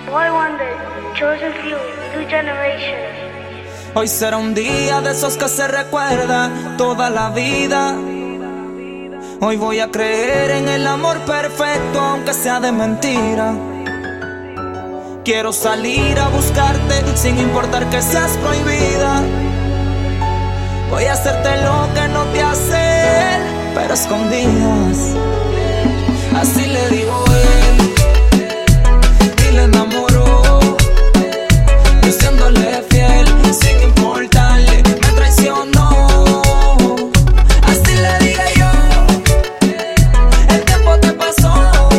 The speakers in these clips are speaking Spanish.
Boy Wonder, chosen few, new generation. Hoy será un día de esos que se recuerda toda la vida. Hoy voy a creer en el amor perfecto, aunque sea de mentira. Quiero salir a buscarte sin importar que seas prohibida. Voy a hacerte lo que no te hace, pero escondidas. Así le digo él y le enamoró, yo siéndole fiel sin importarle, me traicionó. Así le dije yo, el tiempo te pasó.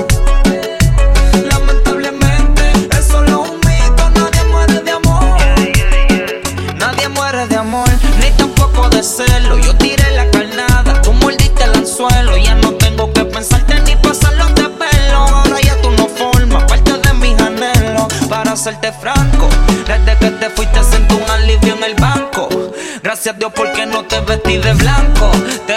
Lamentablemente es solo un mito, nadie muere de amor. Nadie muere de amor, ni tampoco de celo. Yo tiré la carnada, tú mordiste el anzuelo. Ya no tengo que pensarte ni pasarlo de pelo. Ahora ya tú no formas parte de mis anhelos. Para serte franco, desde que te fuiste siento un alivio en el banco. Gracias a Dios porque no te vestí de blanco.